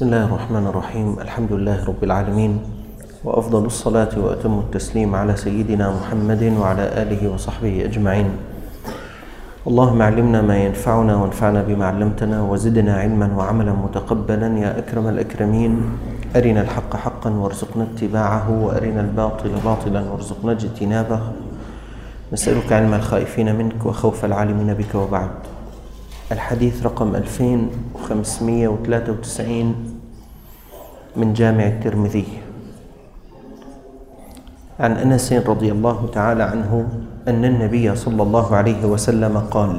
بسم الله الرحمن الرحيم. الحمد لله رب العالمين، وأفضل الصلاة وأتم التسليم على سيدنا محمد وعلى آله وصحبه أجمعين. اللهم علمنا ما ينفعنا وانفعنا بما علمتنا وزدنا علما وعملا متقبلا يا أكرم الأكرمين. أرنا الحق حقا وارزقنا اتباعه، وأرنا الباطل باطلا وارزقنا اجتنابه. نسألك علم الخائفين منك وخوف العالمين بك. وبعد، الحديث رقم 2593 من جامع الترمذي، عن أنس رضي الله تعالى عنه أن النبي صلى الله عليه وسلم قال: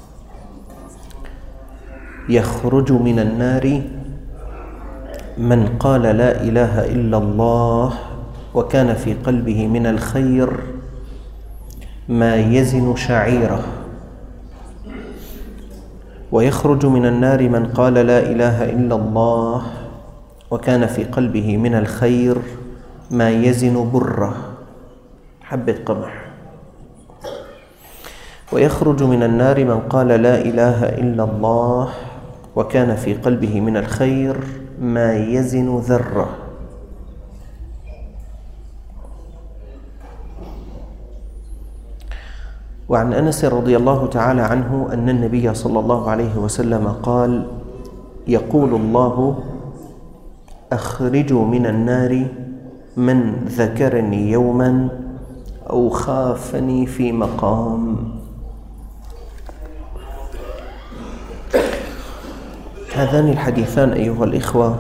يخرج من النار من قال لا إله إلا الله وكان في قلبه من الخير ما يزن شعيره. ويخرج من النار من قال لا إله إلا الله وكان في قلبه من الخير ما يزن بره، حبة قمح. ويخرج من النار من قال لا إله إلا الله وكان في قلبه من الخير ما يزن ذرة. وعن أنس رضي الله تعالى عنه أن النبي صلى الله عليه وسلم قال: يقول الله: أخرجوا من النار من ذكرني يوما أو خافني في مقام. هذان الحديثان أيها الإخوة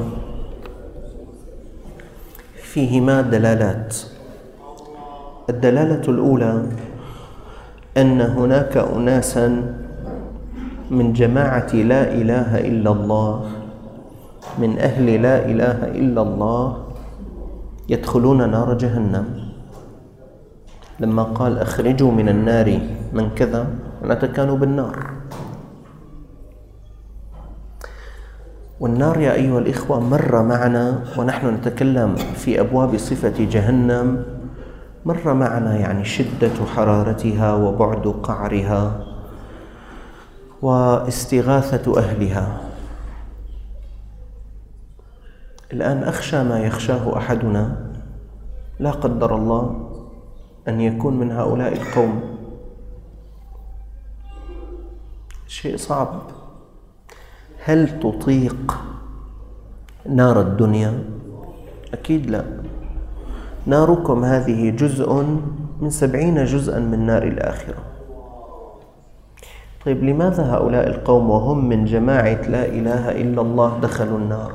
فيهما دلالات. الدلالة الأولى أن هناك أناسا من جماعة لا إله إلا الله، من أهل لا إله إلا الله، يدخلون نار جهنم. لما قال أخرجوا من النار من كذا، معناته كانوا بالنار. والنار يا أيها الإخوة مر معنا ونحن نتكلم في أبواب صفة جهنم، مر معنا يعني شدة حرارتها وبعد قعرها واستغاثة أهلها. الآن أخشى ما يخشاه أحدنا، لا قدر الله أن يكون من هؤلاء القوم. شيء صعب. هل تطيق نار الدنيا؟ أكيد لا. ناركم هذه جزء من 70 جزءا من نار الآخرة. طيب، لماذا هؤلاء القوم وهم من جماعة لا إله إلا الله دخلوا النار؟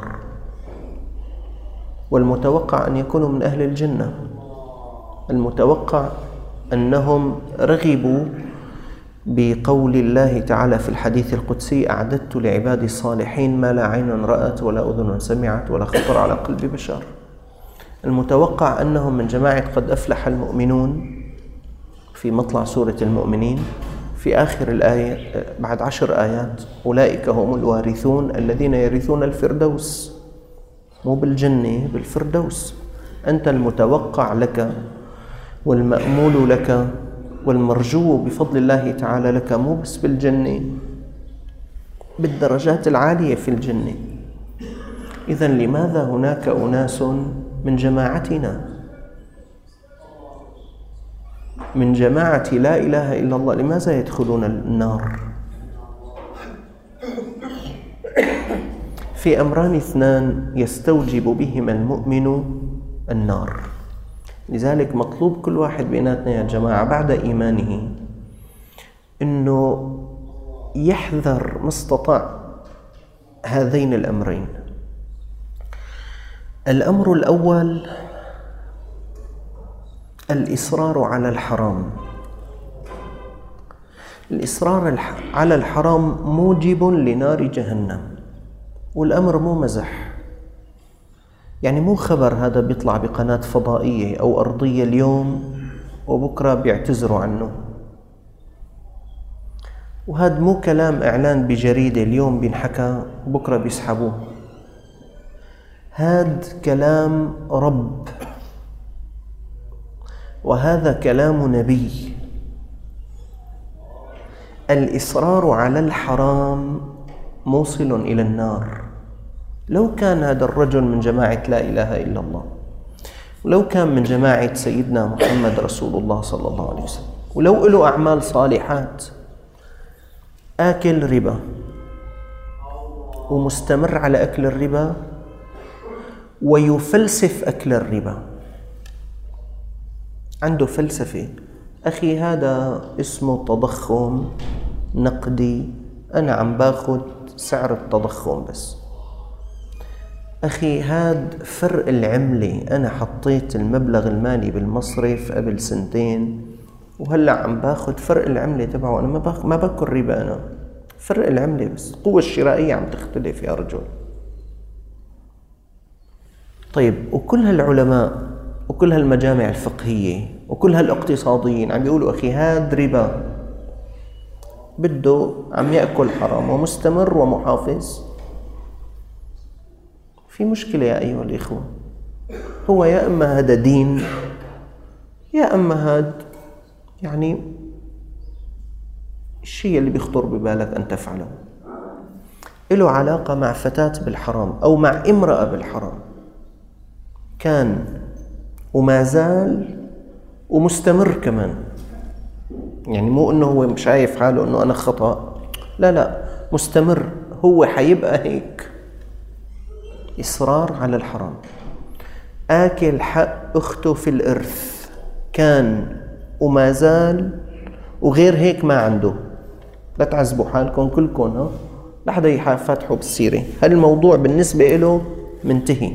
والمتوقع أن يكونوا من أهل الجنة. المتوقع أنهم رغبوا بقول الله تعالى في الحديث القدسي: أعددت لعبادي الصالحين ما لا عين رأت ولا أذن سمعت ولا خطر على قلب بشر. المتوقع أنهم من جماعة قد أفلح المؤمنون في مطلع سورة المؤمنين، في آخر الآية بعد 10 آيات: أولئك هم الوارثون الذين يرثون الفردوس. مو بالجنة، بالفردوس. أنت المتوقع لك والمأمول لك والمرجو بفضل الله تعالى لك مو بس بالجنة، بالدرجات العالية في الجنة. إذن لماذا هناك أناس من جماعتنا، من جماعة لا إله إلا الله، لماذا يدخلون النار؟ في أمران 2 يستوجب بهما المؤمن النار. لذلك مطلوب كل واحد بيناتنا يا جماعة بعد إيمانه إنه يحذر ما استطاع هذين الأمرين. الأمر الأول الإصرار على الحرام. الإصرار على الحرام موجب لنار جهنم، والأمر مو مزح. يعني مو خبر هذا بيطلع بقناة فضائية أو أرضية اليوم وبكرة بيعتذروا عنه، وهذا مو كلام إعلان بجريدة اليوم بينحكى وبكرة بيسحبوه. هذا كلام رب، وهذا كلام نبي. الإصرار على الحرام موصل إلى النار. لو كان هذا الرجل من جماعة لا إله إلا الله، ولو كان من جماعة سيدنا محمد رسول الله صلى الله عليه وسلم، ولو له أعمال صالحات، آكل ربا ومستمر على أكل الربا ويفلسف أكل الربا، عنده فلسفة، أخي هذا اسمه تضخم نقدي، أنا عم باخد سعر التضخم بس. أخي هاد فرق العملة، أنا حطيت المبلغ المالي بالمصرف قبل 2 سنين وهلأ عم باخد فرق العملة تبعه، أنا ما باكل ربا، أنا فرق العملة بس، القوة الشرائية عم تختلف يا رجل. طيب، وكل هالعلماء وكل هالمجامع الفقهية وكل هالاقتصاديين عم بيقولوا أخي هاد ربا، بده عم يأكل حرام ومستمر ومحافظ، في مشكلة يا أيها الإخوة. هو يا أما هذا دين يا أما هاد يعني الشيء اللي بيخطر ببالك أن تفعله له علاقة مع فتاة بالحرام أو مع امرأة بالحرام، كان وما زال ومستمر كمان، يعني مو أنه هو مش شايف حاله أنه أنا خطأ، لا، مستمر، هو حيبقى هيك، إصرار على الحرام، آكل حق أخته في الإرث، كان وما زال، وغير هيك ما عنده. لا تعذبوا حالكم كلكم، ها لحدا يفتحوا بالسيرة، هالموضوع بالنسبة له منتهي.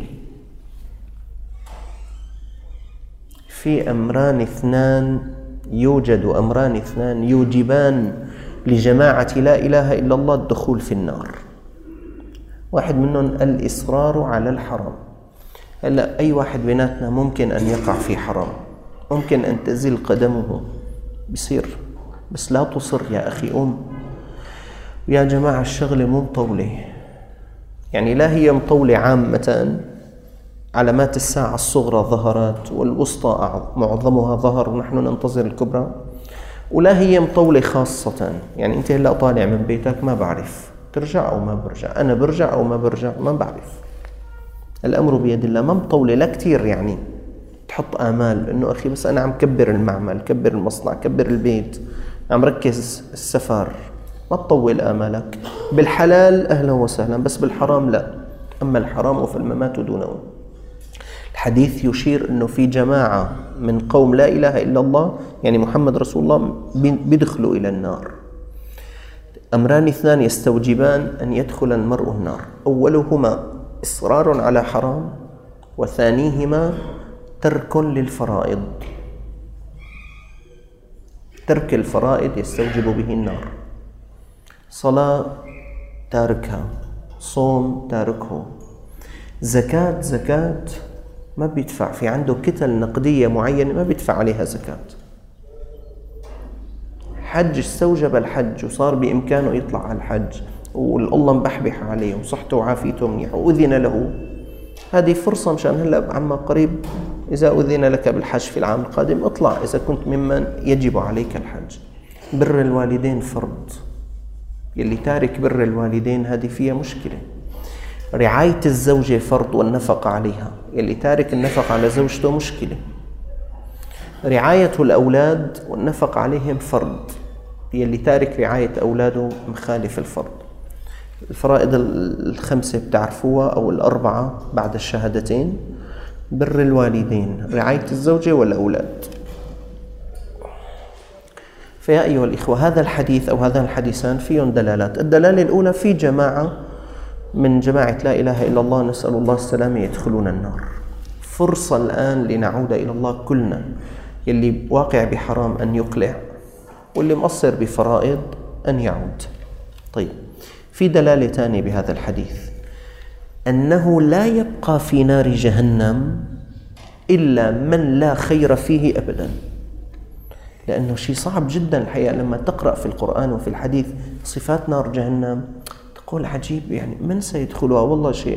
يوجد أمران اثنان يوجبان لجماعة لا إله إلا الله الدخول في النار، واحد منهم الإصرار على الحرام. هلا أي واحد بيناتنا ممكن أن يقع في حرام، ممكن أن تزل قدمه، بصير، بس لا تصر يا أخي. ويا جماعة الشغلة مو مطولة، يعني لا هي مطولة عامة، علامات الساعة الصغرى ظهرت والوسطى معظمها ظهر ونحن ننتظر الكبرى، ولا هي مطولة خاصة، يعني أنت هلأ طالع من بيتك ما بعرف ترجع أو ما برجع، أنا برجع أو ما برجع ما بعرف، الأمر بيد الله، ما مطولة لا كتير، يعني تحط آمال إنه أخي بس أنا عم كبر المعمل، كبر المصنع، كبر البيت، عم ركز السفر، ما تطول آمالك. بالحلال أهلا وسهلا، بس بالحرام لا، أما الحرام فالممات دونه. الحديث يشير أنه في جماعة من قوم لا إله إلا الله، يعني محمد رسول الله، بيدخلوا إلى النار. أمران اثنان يستوجبان أن يدخل المرء النار، أولهما إصرار على حرام، وثانيهما ترك للفرائض. ترك الفرائض يستوجب به النار، صلاة تاركها، صوم تاركه، زكاة ما بيدفع، في عنده كتل نقدية معينة ما بيدفع عليها زكاة، حج استوجب الحج وصار بإمكانه يطلع على الحج والله مبحبح عليه وصحته وعافيته منيحة وأذن له، هذه فرصة مشان هلأ عما قريب إذا أذن لك بالحج في العام القادم اطلع، إذا كنت ممن يجب عليك الحج. بر الوالدين فرض، يلي تارك بر الوالدين هذه فيها مشكلة. رعاية الزوجة فرض والنفقة عليها، يلي تارك النفقة على زوجته مشكلة. رعاية الأولاد والنفقة عليهم فرض، يلي تارك رعاية أولاده مخالف الفرض. الفرائض ال5 بتعرفوها أو ال4 بعد الشهادتين: بر الوالدين، رعاية الزوجة والأولاد. فيا أيها الإخوة، هذا الحديث أو هذان الحديثان فيهم دلالات. الدلالة الأولى: في جماعة من جماعة لا إله إلا الله نسأل الله السلامة يدخلون النار. فرصة الآن لنعود إلى الله كلنا، يلي واقع بحرام أن يقلع، واللي مقصر بفرائض أن يعود. طيب، في دلالة تانية بهذا الحديث: أنه لا يبقى في نار جهنم إلا من لا خير فيه أبدا. لأنه شيء صعب جدا الحقيقة لما تقرأ في القرآن وفي الحديث صفات نار جهنم تقول عجيب، يعني من سيدخلها؟ والله شيء.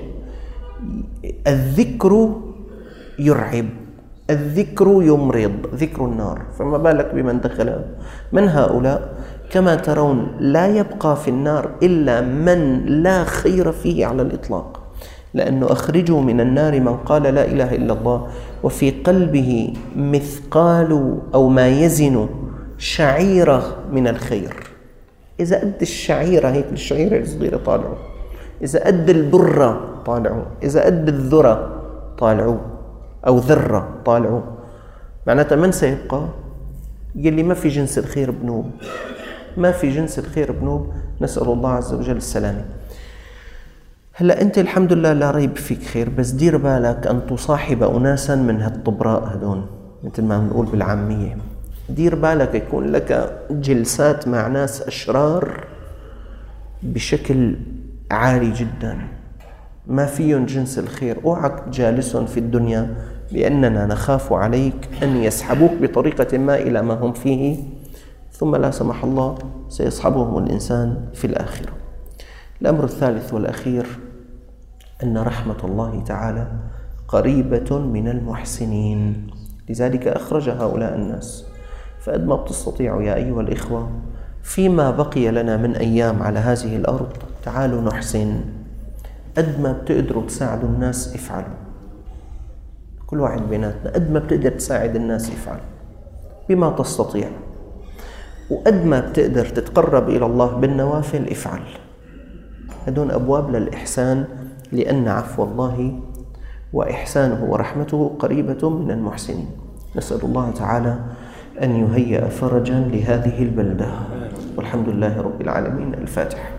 الذكر يرعب، الذكر يمرض، ذكر النار، فما بالك بمن دخلها. من هؤلاء؟ كما ترون لا يبقى في النار إلا من لا خير فيه على الإطلاق، لأنه أخرجوا من النار من قال لا إله إلا الله وفي قلبه مثقال أو ما يزن شعيرة من الخير. إذا قد الشعيرة، هيك الشعيرة الصغيرة طالعوا، إذا قد البرة طالعوا، إذا قد الذرة طالعوا أو ذرة طالعوا، معناتها من سيبقى؟ يلي ما في جنس الخير بنوب، ما في جنس الخير بنوب. نسأل الله عز وجل السلامة. هلأ أنت الحمد لله لا ريب فيك خير، بس دير بالك أن تصاحب أناسا من هالطبراء هدون، مثل ما بنقول بالعامية. دير بالك يكون لك جلسات مع ناس أشرار بشكل عالي جدا، ما فيهم جنس الخير. اوعك جالسهم في الدنيا لأننا نخاف عليك أن يسحبوك بطريقة ما إلى ما هم فيه، ثم لا سمح الله سيصحبهم الإنسان في الآخرة. الأمر الثالث والأخير أن رحمة الله تعالى قريبة من المحسنين، لذلك أخرج هؤلاء الناس. فقد ما بتستطيعوا يا أيها الإخوة فيما بقي لنا من أيام على هذه الأرض تعالوا نحسن. قد ما بتقدروا تساعدوا الناس افعلوا، كل واحد بيناتنا قد ما بتقدر تساعد الناس افعل بما تستطيع، وقد ما بتقدر تتقرب إلى الله بالنوافل افعل. هدون أبواب للإحسان، لأن عفو الله وإحسانه ورحمته قريبة من المحسنين. نسأل الله تعالى أن يهيئ فرجا لهذه البلدة، والحمد لله رب العالمين. الفاتحة.